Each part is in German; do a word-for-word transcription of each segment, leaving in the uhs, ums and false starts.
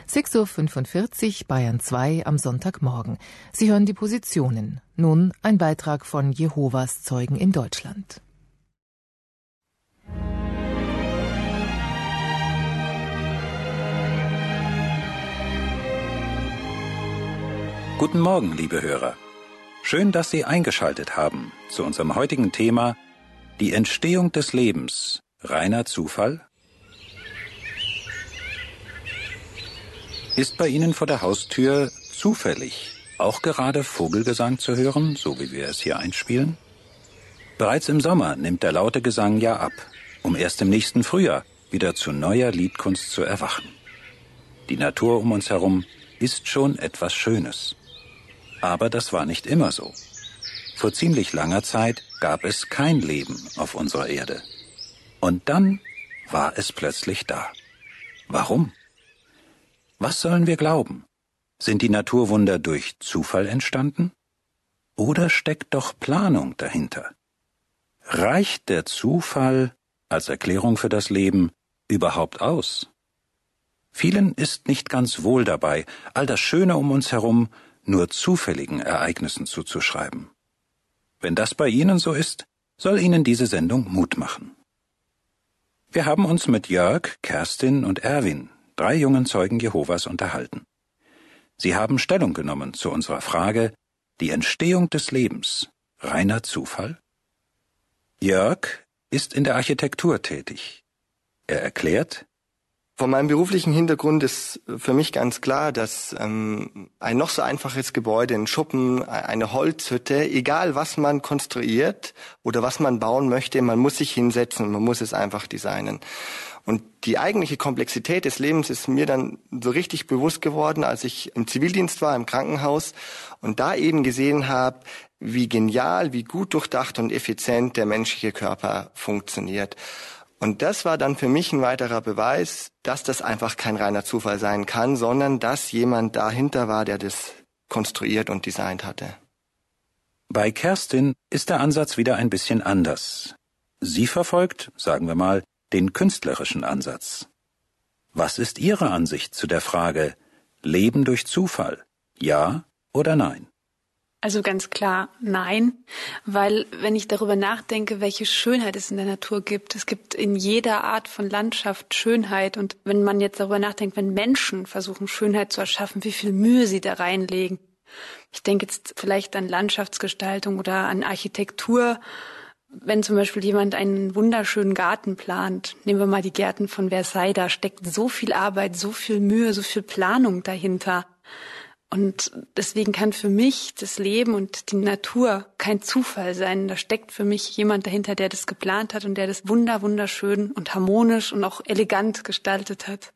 sechs Uhr fünfundvierzig, Bayern zwei am Sonntagmorgen. Sie hören die Positionen. Nun ein Beitrag von Jehovas Zeugen in Deutschland. Guten Morgen, liebe Hörer. Schön, dass Sie eingeschaltet haben zu unserem heutigen Thema Die Entstehung des Lebens. Reiner Zufall? Ist bei Ihnen vor der Haustür zufällig auch gerade Vogelgesang zu hören, so wie wir es hier einspielen? Bereits im Sommer nimmt der laute Gesang ja ab, um erst im nächsten Frühjahr wieder zu neuer Liedkunst zu erwachen. Die Natur um uns herum ist schon etwas Schönes. Aber das war nicht immer so. Vor ziemlich langer Zeit gab es kein Leben auf unserer Erde. Und dann war es plötzlich da. Warum? Was sollen wir glauben? Sind die Naturwunder durch Zufall entstanden? Oder steckt doch Planung dahinter? Reicht der Zufall als Erklärung für das Leben überhaupt aus? Vielen ist nicht ganz wohl dabei, all das Schöne um uns herum nur zufälligen Ereignissen zuzuschreiben. Wenn das bei Ihnen so ist, soll Ihnen diese Sendung Mut machen. Wir haben uns mit Jörg, Kerstin und Erwin, drei jungen Zeugen Jehovas, unterhalten. Sie haben Stellung genommen zu unserer Frage, die Entstehung des Lebens, reiner Zufall? Jörg ist in der Architektur tätig. Er erklärt: Von meinem beruflichen Hintergrund ist für mich ganz klar, dass ähm, ein noch so einfaches Gebäude, ein Schuppen, eine Holzhütte, egal was man konstruiert oder was man bauen möchte, man muss sich hinsetzen und man muss es einfach designen. Und die eigentliche Komplexität des Lebens ist mir dann so richtig bewusst geworden, als ich im Zivildienst war, im Krankenhaus und da eben gesehen habe, wie genial, wie gut durchdacht und effizient der menschliche Körper funktioniert. Und das war dann für mich ein weiterer Beweis, dass das einfach kein reiner Zufall sein kann, sondern dass jemand dahinter war, der das konstruiert und designt hatte. Bei Kerstin ist der Ansatz wieder ein bisschen anders. Sie verfolgt, sagen wir mal, den künstlerischen Ansatz. Was ist Ihre Ansicht zu der Frage, Leben durch Zufall? Ja oder nein? Also ganz klar nein, weil wenn ich darüber nachdenke, welche Schönheit es in der Natur gibt, es gibt in jeder Art von Landschaft Schönheit. Und wenn man jetzt darüber nachdenkt, wenn Menschen versuchen, Schönheit zu erschaffen, wie viel Mühe sie da reinlegen. Ich denke jetzt vielleicht an Landschaftsgestaltung oder an Architektur. Wenn zum Beispiel jemand einen wunderschönen Garten plant, nehmen wir mal die Gärten von Versailles, da steckt so viel Arbeit, so viel Mühe, so viel Planung dahinter. Und deswegen kann für mich das Leben und die Natur kein Zufall sein. Da steckt für mich jemand dahinter, der das geplant hat und der das wunder wunderschön und harmonisch und auch elegant gestaltet hat.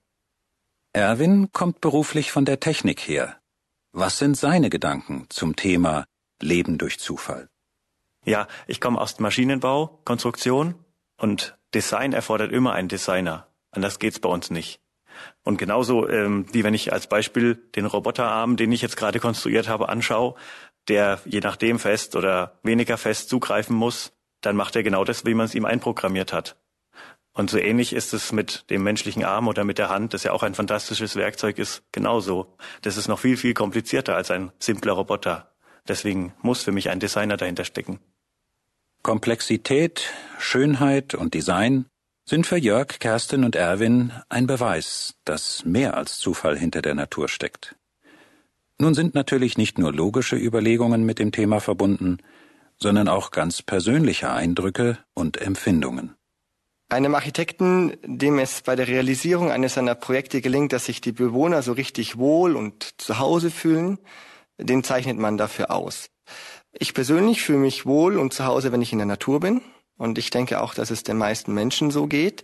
Erwin kommt beruflich von der Technik her. Was sind seine Gedanken zum Thema Leben durch Zufall? Ja, ich komme aus dem Maschinenbau, Konstruktion und Design erfordert immer einen Designer. Anders geht's bei uns nicht. Und genauso, ähm, wie wenn ich als Beispiel den Roboterarm, den ich jetzt gerade konstruiert habe, anschaue, der je nachdem fest oder weniger fest zugreifen muss, dann macht er genau das, wie man es ihm einprogrammiert hat. Und so ähnlich ist es mit dem menschlichen Arm oder mit der Hand, das ja auch ein fantastisches Werkzeug ist, genauso. Das ist noch viel, viel komplizierter als ein simpler Roboter. Deswegen muss für mich ein Designer dahinter stecken. Komplexität, Schönheit und Design sind für Jörg, Kerstin und Erwin ein Beweis, dass mehr als Zufall hinter der Natur steckt. Nun sind natürlich nicht nur logische Überlegungen mit dem Thema verbunden, sondern auch ganz persönliche Eindrücke und Empfindungen. Einem Architekten, dem es bei der Realisierung eines seiner Projekte gelingt, dass sich die Bewohner so richtig wohl und zu Hause fühlen, den zeichnet man dafür aus. Ich persönlich fühle mich wohl und zu Hause, wenn ich in der Natur bin. Und ich denke auch, dass es den meisten Menschen so geht.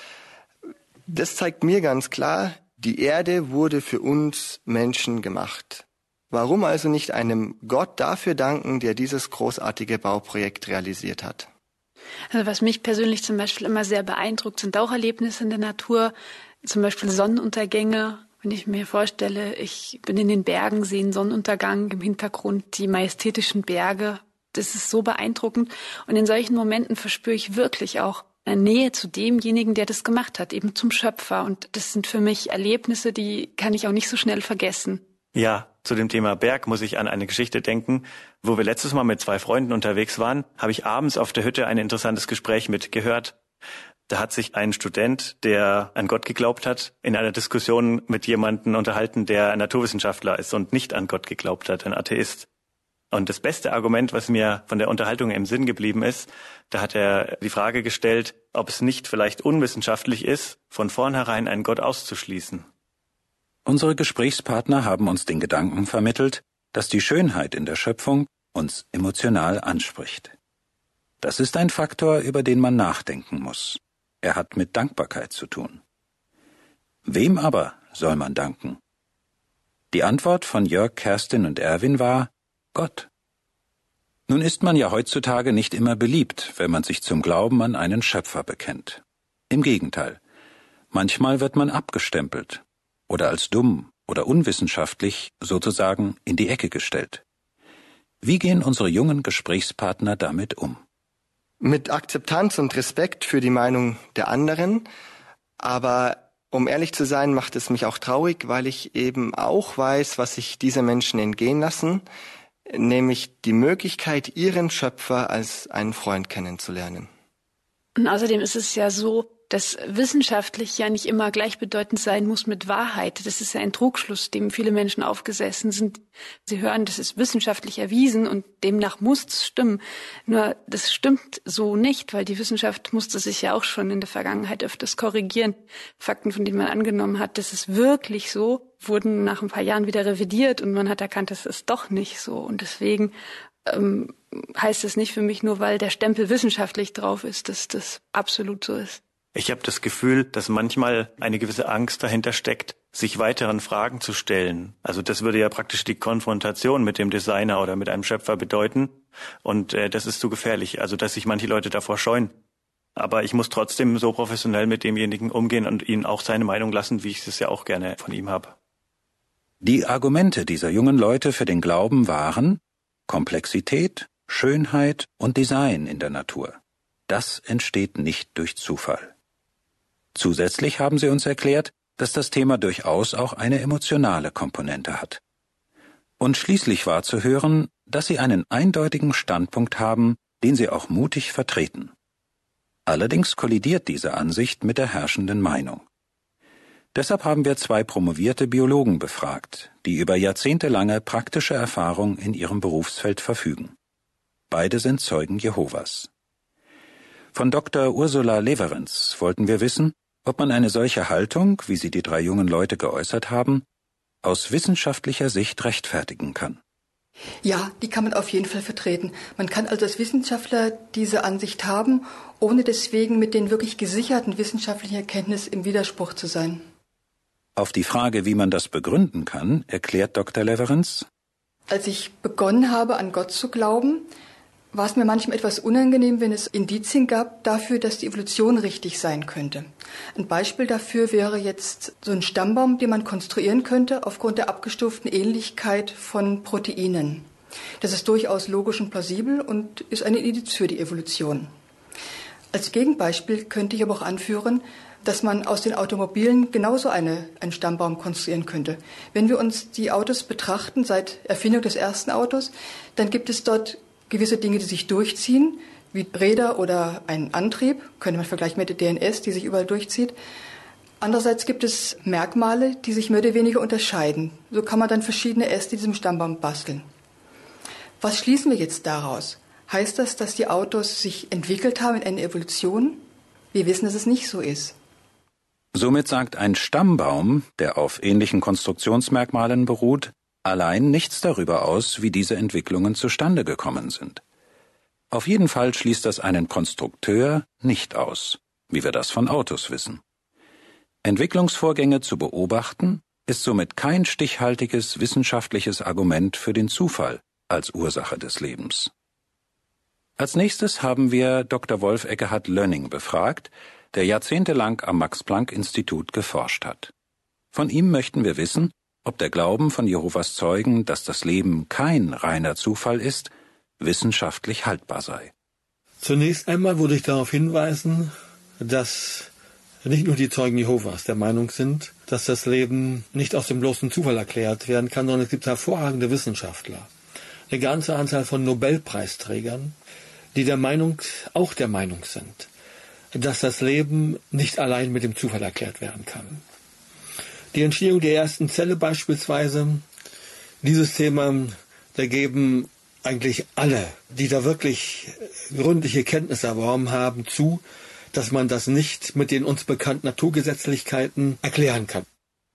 Das zeigt mir ganz klar, die Erde wurde für uns Menschen gemacht. Warum also nicht einem Gott dafür danken, der dieses großartige Bauprojekt realisiert hat? Also was mich persönlich zum Beispiel immer sehr beeindruckt, sind auch Erlebnisse in der Natur, zum Beispiel Sonnenuntergänge. Wenn ich mir vorstelle, ich bin in den Bergen, sehe einen Sonnenuntergang im Hintergrund, die majestätischen Berge. Das ist so beeindruckend. Und in solchen Momenten verspüre ich wirklich auch eine Nähe zu demjenigen, der das gemacht hat, eben zum Schöpfer. Und das sind für mich Erlebnisse, die kann ich auch nicht so schnell vergessen. Ja, zu dem Thema Berg muss ich an eine Geschichte denken. Wo wir letztes Mal mit zwei Freunden unterwegs waren, habe ich abends auf der Hütte ein interessantes Gespräch mitgehört. Da hat sich ein Student, der an Gott geglaubt hat, in einer Diskussion mit jemandem unterhalten, der ein Naturwissenschaftler ist und nicht an Gott geglaubt hat, ein Atheist. Und das beste Argument, was mir von der Unterhaltung im Sinn geblieben ist, da hat er die Frage gestellt, ob es nicht vielleicht unwissenschaftlich ist, von vornherein einen Gott auszuschließen. Unsere Gesprächspartner haben uns den Gedanken vermittelt, dass die Schönheit in der Schöpfung uns emotional anspricht. Das ist ein Faktor, über den man nachdenken muss. Er hat mit Dankbarkeit zu tun. Wem aber soll man danken? Die Antwort von Jörg, Kerstin und Erwin war Gott. Nun ist man ja heutzutage nicht immer beliebt, wenn man sich zum Glauben an einen Schöpfer bekennt. Im Gegenteil, manchmal wird man abgestempelt oder als dumm oder unwissenschaftlich sozusagen in die Ecke gestellt. Wie gehen unsere jungen Gesprächspartner damit um? Mit Akzeptanz und Respekt für die Meinung der anderen, aber um ehrlich zu sein, macht es mich auch traurig, weil ich eben auch weiß, was sich diese Menschen entgehen lassen, nämlich die Möglichkeit, ihren Schöpfer als einen Freund kennenzulernen. Und außerdem ist es ja so, dass wissenschaftlich ja nicht immer gleichbedeutend sein muss mit Wahrheit. Das ist ja ein Trugschluss, dem viele Menschen aufgesessen sind. Sie hören, das ist wissenschaftlich erwiesen und demnach muss es stimmen. Nur das stimmt so nicht, weil die Wissenschaft musste sich ja auch schon in der Vergangenheit öfters korrigieren. Fakten, von denen man angenommen hat, das ist wirklich so, wurden nach ein paar Jahren wieder revidiert und man hat erkannt, das ist doch nicht so. Und deswegen ähm, heißt es nicht für mich nur, weil der Stempel wissenschaftlich drauf ist, dass das absolut so ist. Ich habe das Gefühl, dass manchmal eine gewisse Angst dahinter steckt, sich weiteren Fragen zu stellen. Also das würde ja praktisch die Konfrontation mit dem Designer oder mit einem Schöpfer bedeuten. Und äh, das ist zu gefährlich, also dass sich manche Leute davor scheuen. Aber ich muss trotzdem so professionell mit demjenigen umgehen und ihn auch seine Meinung lassen, wie ich es ja auch gerne von ihm habe. Die Argumente dieser jungen Leute für den Glauben waren Komplexität, Schönheit und Design in der Natur. Das entsteht nicht durch Zufall. Zusätzlich haben sie uns erklärt, dass das Thema durchaus auch eine emotionale Komponente hat. Und schließlich war zu hören, dass sie einen eindeutigen Standpunkt haben, den sie auch mutig vertreten. Allerdings kollidiert diese Ansicht mit der herrschenden Meinung. Deshalb haben wir zwei promovierte Biologen befragt, die über jahrzehntelange praktische Erfahrung in ihrem Berufsfeld verfügen. Beide sind Zeugen Jehovas. Von Doktor Ursula Leverenz wollten wir wissen, ob man eine solche Haltung, wie sie die drei jungen Leute geäußert haben, aus wissenschaftlicher Sicht rechtfertigen kann. Ja, die kann man auf jeden Fall vertreten. Man kann also als Wissenschaftler diese Ansicht haben, ohne deswegen mit den wirklich gesicherten wissenschaftlichen Erkenntnissen im Widerspruch zu sein. Auf die Frage, wie man das begründen kann, erklärt Doktor Leverenz: Als ich begonnen habe, an Gott zu glauben, war es mir manchmal etwas unangenehm, wenn es Indizien gab dafür, dass die Evolution richtig sein könnte. Ein Beispiel dafür wäre jetzt so ein Stammbaum, den man konstruieren könnte aufgrund der abgestuften Ähnlichkeit von Proteinen. Das ist durchaus logisch und plausibel und ist ein Indiz für die Evolution. Als Gegenbeispiel könnte ich aber auch anführen, dass man aus den Automobilen genauso eine, einen Stammbaum konstruieren könnte. Wenn wir uns die Autos betrachten seit Erfindung des ersten Autos, dann gibt es dort gewisse Dinge, die sich durchziehen, wie Räder oder einen Antrieb, könnte man vergleichen mit der D N S, die sich überall durchzieht. Andererseits gibt es Merkmale, die sich mehr oder weniger unterscheiden. So kann man dann verschiedene Äste diesem Stammbaum basteln. Was schließen wir jetzt daraus? Heißt das, dass die Autos sich entwickelt haben in einer Evolution? Wir wissen, dass es nicht so ist. Somit sagt ein Stammbaum, der auf ähnlichen Konstruktionsmerkmalen beruht, allein nichts darüber aus, wie diese Entwicklungen zustande gekommen sind. Auf jeden Fall schließt das einen Konstrukteur nicht aus, wie wir das von Autos wissen. Entwicklungsvorgänge zu beobachten, ist somit kein stichhaltiges wissenschaftliches Argument für den Zufall als Ursache des Lebens. Als nächstes haben wir Doktor Wolf Eckehard Lönning befragt, der jahrzehntelang am Max-Planck-Institut geforscht hat. Von ihm möchten wir wissen, ob der Glauben von Jehovas Zeugen, dass das Leben kein reiner Zufall ist, wissenschaftlich haltbar sei. Zunächst einmal würde ich darauf hinweisen, dass nicht nur die Zeugen Jehovas der Meinung sind, dass das Leben nicht aus dem bloßen Zufall erklärt werden kann, sondern es gibt hervorragende Wissenschaftler, eine ganze Anzahl von Nobelpreisträgern, die der Meinung, auch der Meinung sind, dass das Leben nicht allein mit dem Zufall erklärt werden kann. Die Entstehung der ersten Zelle beispielsweise, dieses Thema, da geben eigentlich alle, die da wirklich gründliche Kenntnisse erworben haben, zu, dass man das nicht mit den uns bekannten Naturgesetzlichkeiten erklären kann.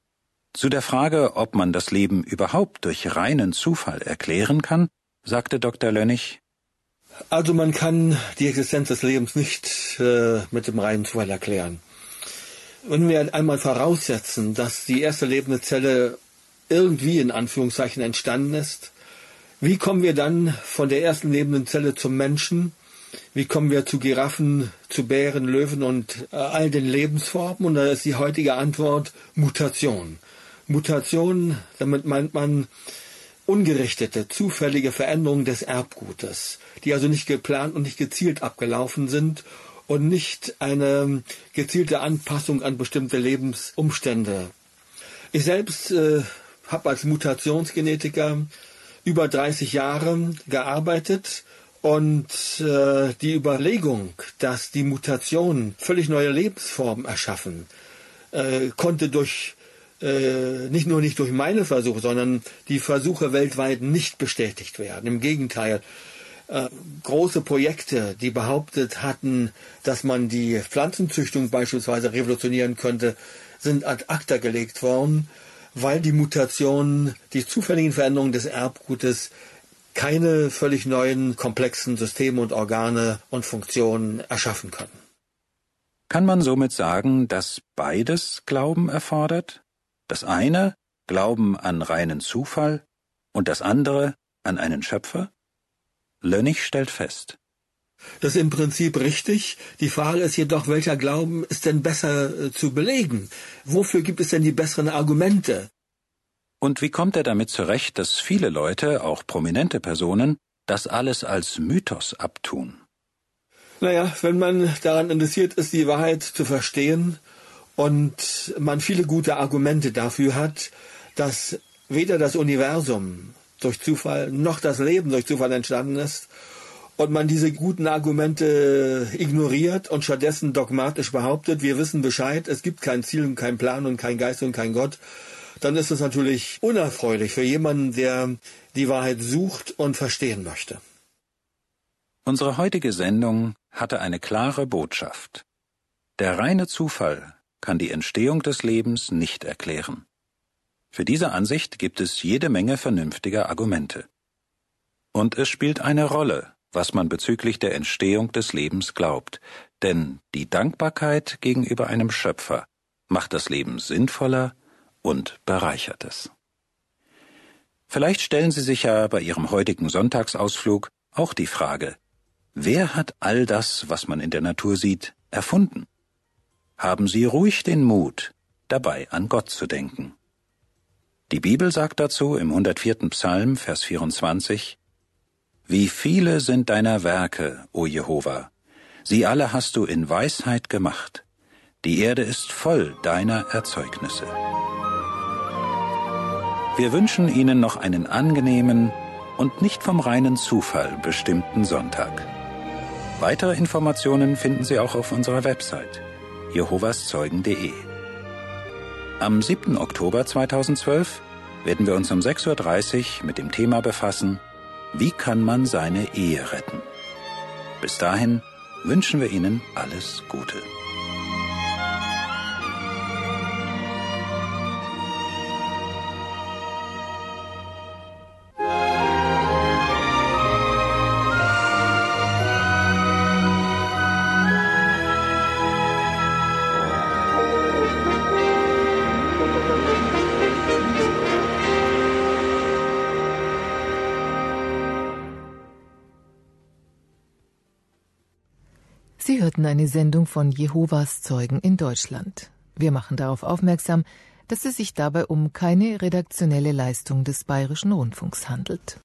Zu der Frage, ob man das Leben überhaupt durch reinen Zufall erklären kann, sagte Doktor Lönnich: Also man kann die Existenz des Lebens nicht äh, mit dem reinen Zufall erklären. Wenn wir einmal voraussetzen, dass die erste lebende Zelle irgendwie in Anführungszeichen entstanden ist, wie kommen wir dann von der ersten lebenden Zelle zum Menschen? Wie kommen wir zu Giraffen, zu Bären, Löwen und äh, all den Lebensformen? Und da ist die heutige Antwort Mutation. Mutation, damit meint man ungerichtete, zufällige Veränderungen des Erbgutes, die also nicht geplant und nicht gezielt abgelaufen sind und nicht eine gezielte Anpassung an bestimmte Lebensumstände. Ich selbst äh, habe als Mutationsgenetiker über dreißig Jahre gearbeitet. Und äh, die Überlegung, dass die Mutationen völlig neue Lebensformen erschaffen, äh, konnte durch äh, nicht nur nicht durch meine Versuche, sondern die Versuche weltweit nicht bestätigt werden. Im Gegenteil, äh, große Projekte, die behauptet hatten, dass man die Pflanzenzüchtung beispielsweise revolutionieren könnte, sind ad acta gelegt worden, weil die Mutationen, die zufälligen Veränderungen des Erbgutes keine völlig neuen, komplexen Systeme und Organe und Funktionen erschaffen können. Kann man somit sagen, dass beides Glauben erfordert? Das eine, Glauben an reinen Zufall, und das andere, an einen Schöpfer? Lönnich stellt fest: Das ist im Prinzip richtig. Die Frage ist jedoch, welcher Glauben ist denn besser äh, zu belegen? Wofür gibt es denn die besseren Argumente? Und wie kommt er damit zurecht, dass viele Leute, auch prominente Personen, das alles als Mythos abtun? Naja, wenn man daran interessiert ist, die Wahrheit zu verstehen und man viele gute Argumente dafür hat, dass weder das Universum durch Zufall noch das Leben durch Zufall entstanden ist und man diese guten Argumente ignoriert und stattdessen dogmatisch behauptet, wir wissen Bescheid, es gibt kein Ziel und kein Plan und kein Geist und kein Gott, dann ist es natürlich unerfreulich für jemanden, der die Wahrheit sucht und verstehen möchte. Unsere heutige Sendung hatte eine klare Botschaft. Der reine Zufall kann die Entstehung des Lebens nicht erklären. Für diese Ansicht gibt es jede Menge vernünftiger Argumente. Und es spielt eine Rolle, was man bezüglich der Entstehung des Lebens glaubt, denn die Dankbarkeit gegenüber einem Schöpfer macht das Leben sinnvoller und bereichert es. Vielleicht stellen Sie sich ja bei Ihrem heutigen Sonntagsausflug auch die Frage: Wer hat all das, was man in der Natur sieht, erfunden? Haben Sie ruhig den Mut, dabei an Gott zu denken. Die Bibel sagt dazu im hundertvierten Psalm, Vers vierundzwanzig: Wie viele sind deiner Werke, o Jehova! Sie alle hast du in Weisheit gemacht. Die Erde ist voll deiner Erzeugnisse. Wir wünschen Ihnen noch einen angenehmen und nicht vom reinen Zufall bestimmten Sonntag. Weitere Informationen finden Sie auch auf unserer Website jehovaszeugen punkt de. Am siebten Oktober zweitausendzwölf werden wir uns um sechs Uhr dreißig mit dem Thema befassen: Wie kann man seine Ehe retten? Bis dahin wünschen wir Ihnen alles Gute. Sie hörten eine Sendung von Jehovas Zeugen in Deutschland. Wir machen darauf aufmerksam, dass es sich dabei um keine redaktionelle Leistung des Bayerischen Rundfunks handelt.